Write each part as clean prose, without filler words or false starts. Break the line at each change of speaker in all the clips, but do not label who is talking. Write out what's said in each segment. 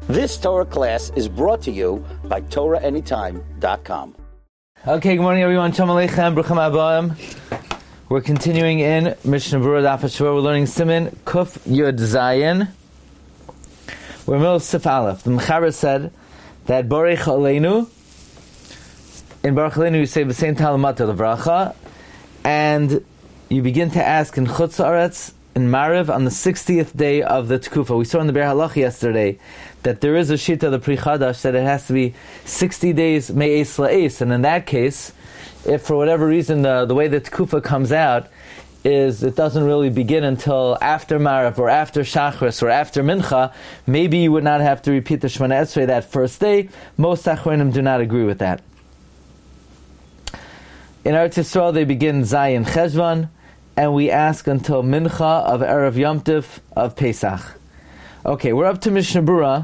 This Torah class is brought to you by TorahAnytime.com.
Okay, good morning everyone. Shalom Aleichem, Bruchim Abayim. We're continuing in Mishnah Berurah Daf HaShavua. We're learning Siman Kuf Yud Zayin. We're in the middle of Sif Aleph. The Mechaber said that Borech Aleinu, in Baruch Aleinu you say V'sein Talamata L'Vracha, and you begin to ask in Chutz Haaretz, in Mariv, on the 60th day of the Tekufa. We saw in the Be'er Halach yesterday that there is a Shita of the Pri Chadash that it has to be 60 days Me'es La'es, and in that case, if for whatever reason the way the Tekufa comes out is it doesn't really begin until after Mariv or after Shachris or after Mincha, maybe you would not have to repeat the Shemana Esrei that first day. Most Achronim do not agree with that. In Eretz Yisrael they begin Zayin Cheshvan, and we ask until Mincha of Erev Yom Tov of Pesach. Okay, we're up to Mishnah Berurah.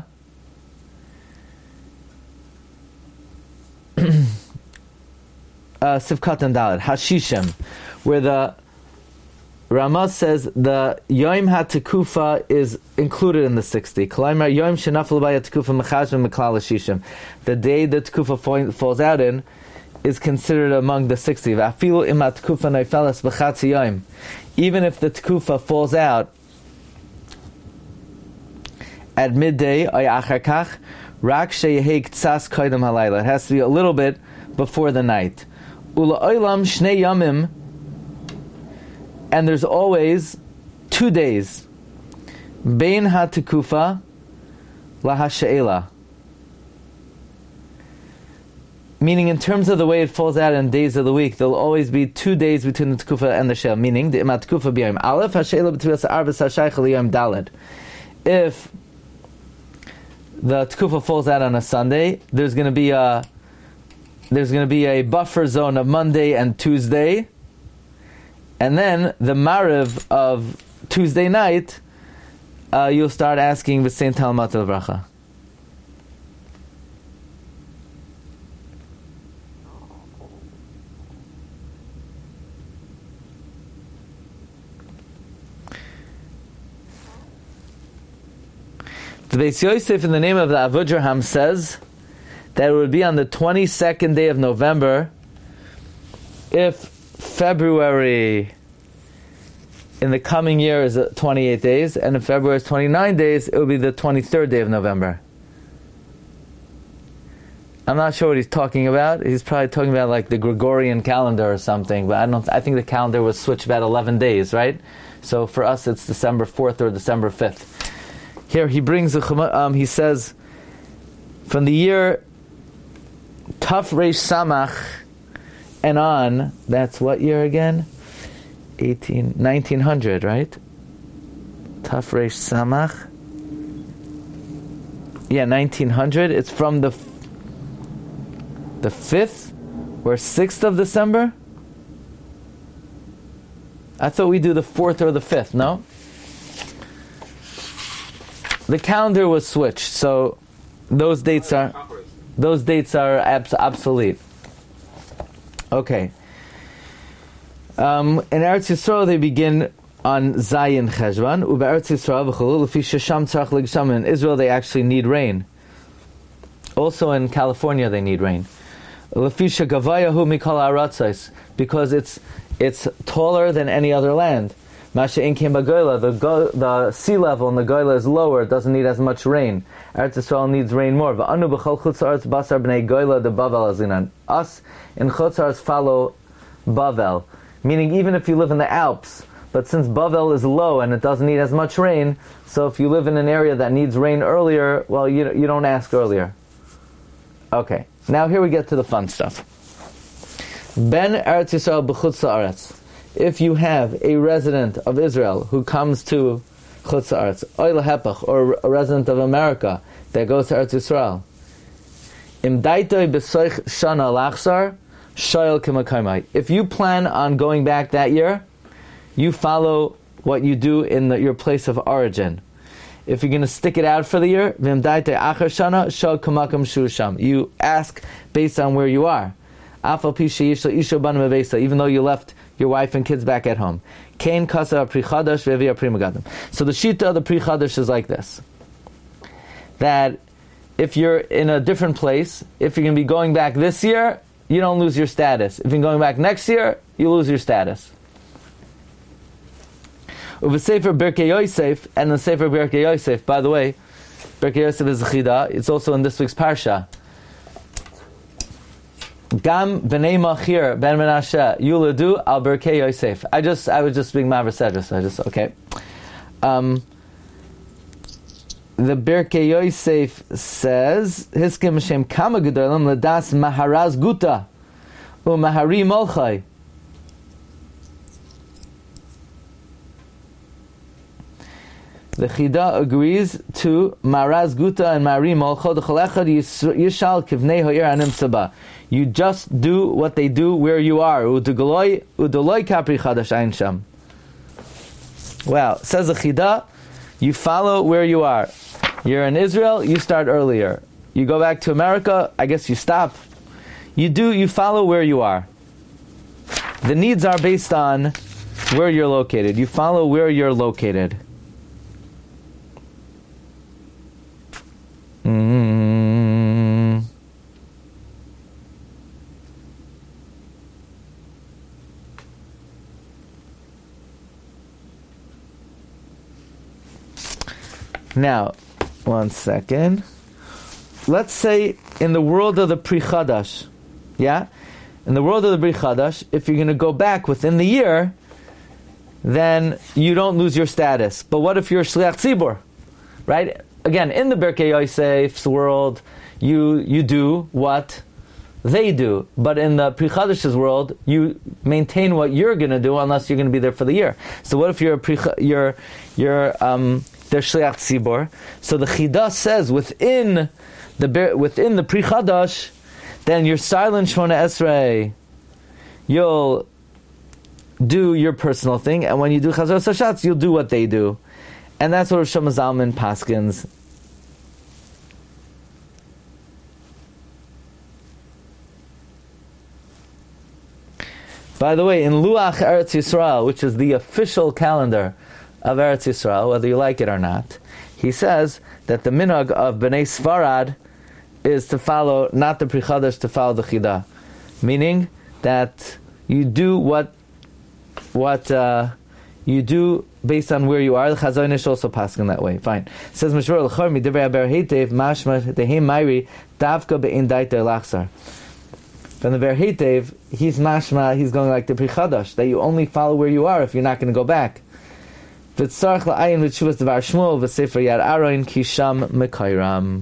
Sivkat and Dalet, Hashishim, where the Ramah says the Yom HaTekufa is included in the 60. Kalaimar Yom Shenafel B'Yat Tekufa Mechashim Meklal Hashishim. The day the Tekufa falls out in is considered among the 60. Even if the Tekufa falls out at midday, it has to be a little bit before the night. And there's always 2 days. Bein ha-tekufa la-ha-she'ela. Meaning, in terms of the way it falls out in days of the week, there'll always be 2 days between the Tekufa and the She'el. Meaning, the Imat Tekufa b'yom Aleph, ha-She'ela b'tvilas ha'arvis ha'shaycha l'yom Daled. If the Tekufa falls out on a Sunday, there's going to be a buffer zone of Monday and Tuesday, and then the Mariv of Tuesday night, you'll start asking V'sein Talamata L'Vracha. The Beis Yosef, in the name of the Avudraham, says that it would be on the 22nd day of November if February in the coming year is 28 days, and if February is 29 days, it will be the 23rd day of November. I'm not sure what he's talking about. He's probably talking about like the Gregorian calendar or something, but I think the calendar was switched about 11 days, right? So for us it's December 4th or December 5th. Here he brings he says, from the year Taf Reish Samach and on, that's what year again? 1900, right? Taf Reish Samach. Yeah, 1900. It's from the 5th or 6th of December? I thought we do the 4th or the 5th, no? The calendar was switched, so those dates are obsolete. Okay. In Eretz Yisrael they begin on Zayin Cheshvan. Ube'eretz Yisrael v'chulu l'fi shesham tzarach l'gsham. In Israel they actually need rain. Also in California they need rain. L'fi shegavayahu mikol ha'aratzos, because it's taller than any other land. Masha Inkim Bagoila, the sea level in the Goila is lower, it doesn't need as much rain. Eretz Yisrael needs rain more. V'anu b'chol chutz haaretz basar b'nei Goila de Bavel azinan. Us in chutz haaretz follow Bavel, meaning even if you live in the Alps, but since Bavel is low and it doesn't need as much rain, so if you live in an area that needs rain earlier, well, you don't ask earlier. Okay, now here we get to the fun stuff. Ben Eretz Yisrael b'chutz haaretz. If you have a resident of Israel who comes to Chutz Haaretz, Oil Hepach, or a resident of America that goes to Eretz Yisrael, Im daitoi b'soich shana lachsar, shoyel k'makaymai. If you plan on going back that year, you follow what you do in your place of origin. If you're going to stick it out for the year, v'im daitoi achar shana, shoyel k'makam shusham. You ask based on where you are. Afal pi she'yishlo isho ban mevesa, even though you left your wife and kids back at home. Kain kasa pri chadash ve'vi pri megadim. So the shita of the pri chadash is like this: that if you're in a different place, if you're going to be going back this year, you don't lose your status. If you're going back next year, you lose your status. Uva Sefer Birkei Yosef, and the Sefer Birkei Yosef, by the way, Birkei Yosef is a chida. It's also in this week's parsha. Gam b'nei Machir ben Menashe yuladu al Birkei Yosef. I was just being Maver Sedra, so okay. The Birkei Yosef says, Hiskim Hashem kama gedolim ladas maharaz guta u mahari molchai. The Chida agrees to Maraz Guta and Mari Molcho. The Cholechad Yishal Kivnei Hoyer Anim Saba. You just do what they do where you are. Udoloi Kapri Chadash Ein Sham. Well, says the Chida, you follow where you are. You're in Israel, you start earlier. You go back to America, I guess you stop. You follow where you are. The needs are based on where you're located. You follow where you're located. Now, one second. Let's say in the world of the Pri Chadash, yeah? In the world of the Pri Chadash, if you're going to go back within the year, then you don't lose your status. But what if you're Shliach Tzibur? Right? Again, in the Birkei Yosef's world, you do what they do. But in the Pri Chadash's world, you maintain what you're going to do unless you're going to be there for the year. So what if you're they're Shliach Tzibor? So the Chida says within the Pri Chadash, then you're silent Shmona Esrei. You'll do your personal thing, and when you do Chazar Sashatz, you'll do what they do. And that's what Rosh Zalman paskins. By the way, in Luach Eretz Yisrael, which is the official calendar of Eretz Yisrael, whether you like it or not, he says that the minhag of Bnei Sfarad is to follow, not the Pri Chadash, to follow the Chida. Meaning that you do what you do based on where you are. The Chazon Ish also passing that way. Fine. It says Mishmor L'chor Midivrei Aber Heitev Mashma Dehem Mayri Davka Be'in Daiter Lachsar. From the Ber Heitev, he's mashma, he's going like the Pri Chadash, that you only follow where you are if you're not going to go back. V'tzarech la'ayin v'tshuvas devar Shmuel v'sefer Yad Aron kisham mekayram.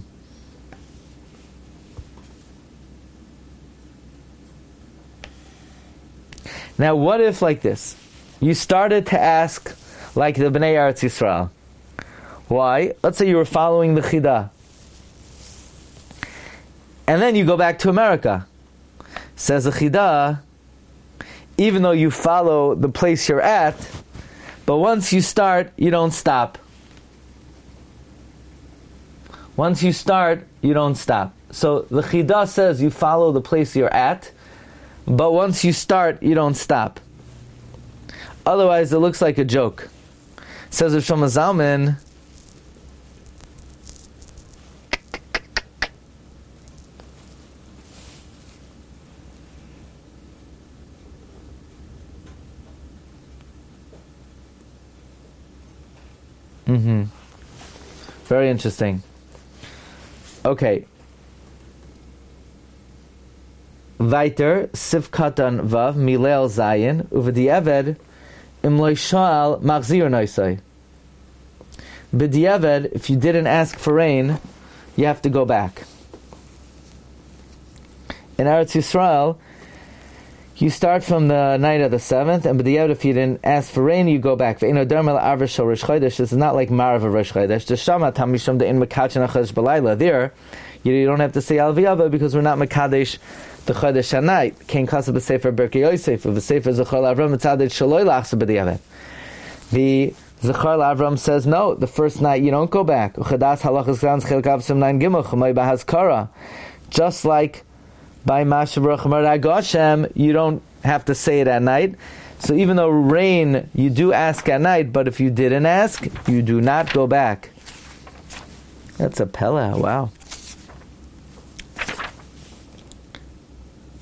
Now, what if like this? You started to ask like the Bnei Eretz Yisrael. Why? Let's say you were following the Chida. And then you go back to America. Says the Chida, even though you follow the place you're at, but once you start, you don't stop. Once you start, you don't stop. So the Chida says you follow the place you're at, but once you start, you don't stop. Otherwise, it looks like a joke. Says Rav Shlomo Zalman, very interesting. Okay. Weiter, Sivkatan Vav, Milel Zayin, Uvedieved, Imloi Sha'al, Machzir Noisai. B'dieved, if you didn't ask for rain, you have to go back. In Eretz Yisrael, you start from the night of the 7th, and b'dieved, if you didn't ask for rain, you go back. Ve'ino dermel arva shel Rosh Chodesh. This is not like Marav of Rosh Chodesh. Deshama tamisham de'in mekachin achadesh b'layla. There, you don't have to say al v'yava because we're not mekadesh the Chodesh HaNight. Kein kasa b'sefer Birkei Yosef, of the sefer Zechor L'Avram mitzaded shaloi lachsa b'diavad. The Zechor L'Avram says no, the first night you don't go back. Uchadas halachas gans chelkav sim 9 gimel chumay b'hazkara. Just like by Masha Baruch Amar Goshem, you don't have to say it at night. So even though rain, you do ask at night, but if you didn't ask, you do not go back. That's a pella, wow.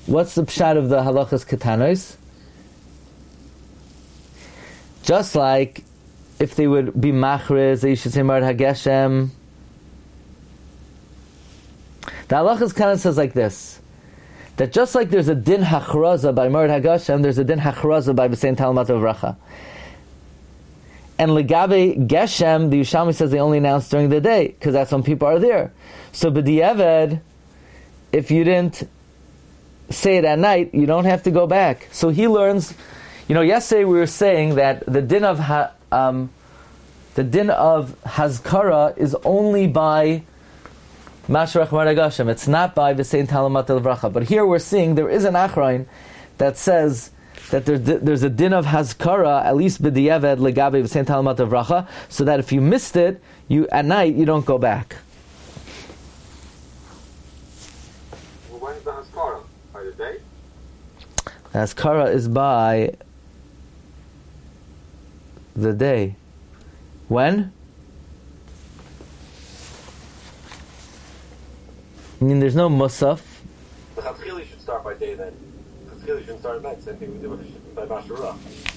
what's the pshat of the halachas ketanos? Just like if they would be machriz, they should say Mard HaGeshem. The halachas ketanos says like this, that just like there's a din hachraza by Mard HaGeshem, there's a din hachraza by B'sein Talmud Vracha. And legabe Geshem, the Yerushalmi says they only announce during the day, because that's when people are there. So b'di'eved, if you didn't say it at night, you don't have to go back. So he learns, yesterday we were saying that the din of Hazkara is only by Mashrach Maragashim. It's not by V'sein Talamat Vracha. But here we're seeing there is an Achrain that says that there's a din of Hazkara, at least b'di'eved legabe V'sein Talamat Vracha, so that if you missed it, at night you don't go back.
Well, when is the Hazkara? By the day?
The Hazkara is by the day. When? I mean, there's no Musaf.
The Chatzchili should start by day then. Chatzchili shouldn't start at night. Same thing we do by Bashara.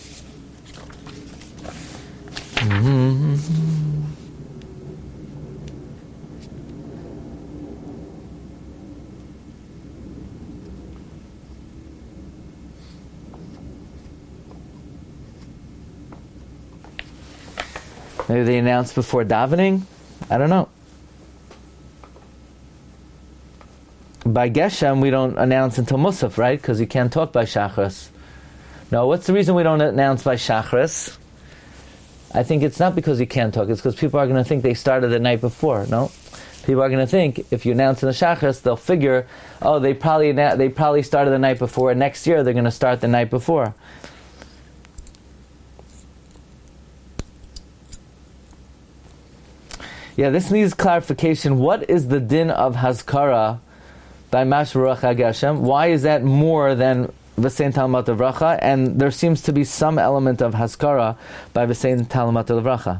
Maybe they announce before davening? I don't know. By Geshem, we don't announce until Musaf, right? Because you can't talk by Shachris. No, what's the reason we don't announce by Shachris? I think it's not because you can't talk. It's because people are going to think they started the night before. No? People are going to think, if you announce in the Shachris, they'll figure, oh, they probably started the night before, and next year they're going to start the night before. Yeah, this needs clarification. What is the din of Hazkara by Mashruach HaGeshem? Why is that more than V'sein Talmud Vracha? And there seems to be some element of Hazkara by V'sein Talmud Vracha.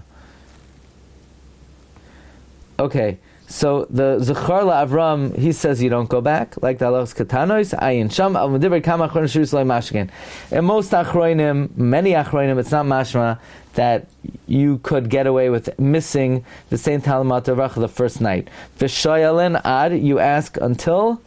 Okay, so the Zechar LaAvram, he says you don't go back, like the Halachos Ketanos, Ayin Sham, Al Mediber Kam Achronim Shirus Lo Mashkin. In most Achronim, many Achronim, it's not mashma that you could get away with missing the V'sein Talmud Vracha the first night. V'shoyalin ad, you ask until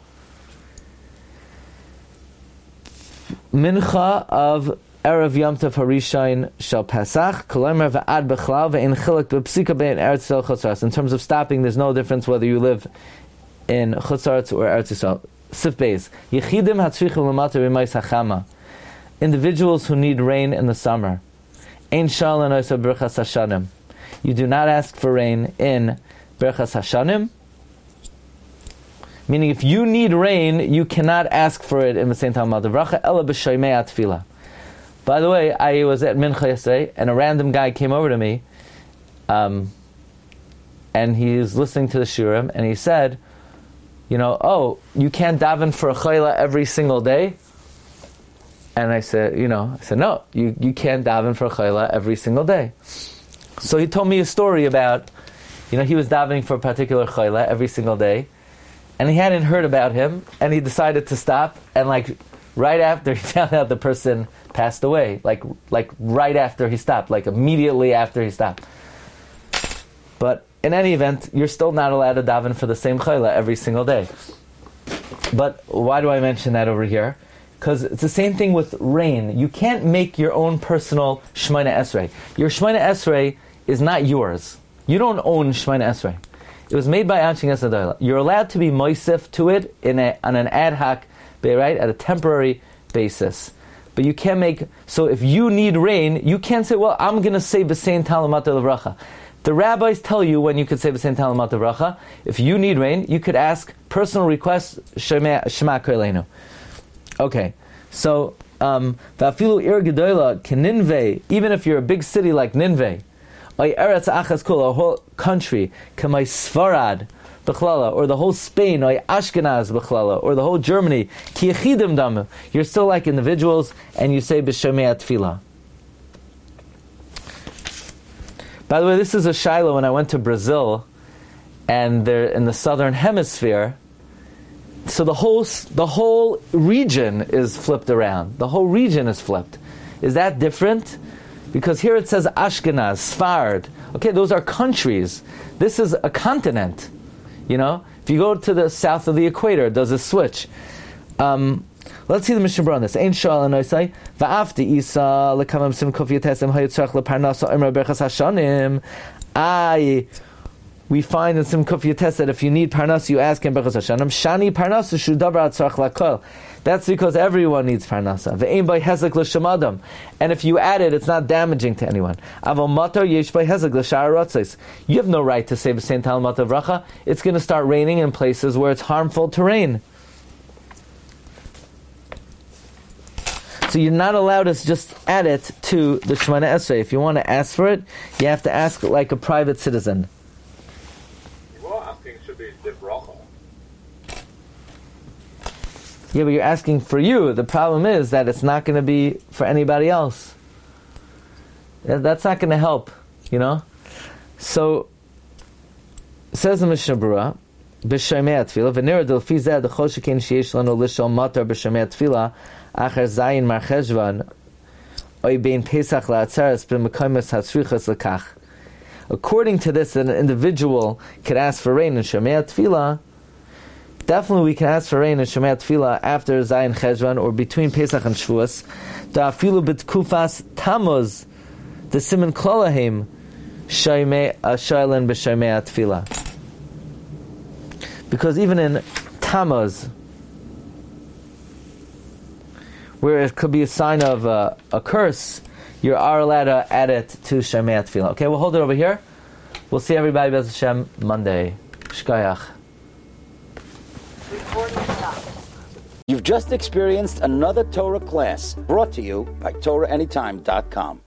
Mincha of Erev Yom Tov Harishayin Shel Pesach, Kolomer v'ad b'chlal ve'in chilek b'psika bein Eretz Yisrael Chutz. In terms of stopping, there's no difference whether you live in Chutz or Eretz Yisrael. Sif Beis. Yechidim hatzrichim l'mata b'mayis hachama. Individuals who need rain in the summer. Ein shal l'noisa b'rchas hashanim. You do not ask for rain in Berchas Hashanim. Meaning, if you need rain, you cannot ask for it in V'sein Talmud Vracha, ela b'shoymei atfila. By the way, I was at Mincha yesterday, and a random guy came over to me, and he was listening to the shiurim, and he said, oh, you can't daven for a chayla every single day? And I said, no, you can't daven for a chayla every single day. So he told me a story about, he was davening for a particular chayla every single day, and he hadn't heard about him, and he decided to stop, and right after he found out the person passed away, like right after he stopped, like immediately after he stopped. But in any event, you're still not allowed to daven for the same chayla every single day. But why do I mention that over here? Because it's the same thing with rain. You can't make your own personal Shemona Esrei. Your Shemona Esrei is not yours. You don't own Shemona Esrei. It was made by Anshin Esadayla. You're allowed to be moisef to it on an ad hoc, right, at a temporary basis. But you can't make, so if you need rain, you can't say, well, I'm going to say V'sein Talmud Vracha. The rabbis tell you when you could say V'sein Talmud Vracha. If you need rain, you could ask personal requests, Shema Koleinu. Okay, so, V'afilu ir gedola keninveh, even if you're a big city like Ninveh, or Eretz Achaz Kol, a whole country, Kamay Sfarad, B'chlala, or the whole Spain, or Ashkenaz B'chlala, or the whole Germany, Ki Yechidim Damu, you're still like individuals, and you say B'Shomei Tefillah. By the way, this is a Shiloh. When I went to Brazil, and they're in the southern hemisphere, So the whole region is flipped around. The whole region is flipped. Is that different? Because here it says Ashkenaz, Sfard. Okay, those are countries. This is a continent. If you go to the south of the equator, it does a switch. Let's see the Mishnah Berurah on this. Ein shal anoisai va'afti isa lekamam sim kofiyatesem hayitzarch leparnasa imra berchas hashanim. We find in Sim Kufyates that if you need parnas, you ask him berchas hashanim. Shani parnasa shudavar atzarch lakol. That's because everyone needs parnasa. Ve'ein by hezek l'shamadam. And if you add it, it's not damaging to anyone. Aval matar yesh by hezek l'shar ratzos. You have no right to say b'sein tal matav bracha. It's going to start raining in places where it's harmful to rain. So you're not allowed to just add it to the Shemana Esrei. If you want to ask for it, you have to ask like a private citizen.
Well, asking should be the bracha.
Yeah, but you're asking for you. The problem is that it's not going to be for anybody else. That's not going to help, So, says the Mishnah Berurah, b'shomei tefillah, v'nira d'lfi zeh d'chol shekein sheyesh lanu lishol matar b'shomei tefillah, achar zayin mar cheshvan, oy bein pesach la'atzeres b'mekomes hatzrichas lekach. According to this, an individual could ask for rain in Shomei Tefillah. Definitely we can ask for rain in Shomei Tefillah after Zayin Cheshvan or between Pesach and Shavuos. Da'afilu b'tkufas Tammuz, the Siman Klolahim, Shoylen b'Shomei Tefillah. Because even in Tammuz, where it could be a sign of a curse, you are allowed to add it to Shomei Tefillah. Okay, we'll hold it over here. We'll see everybody, Bez Hashem, Monday. Shkayach.
You've just experienced another Torah class brought to you by TorahAnytime.com.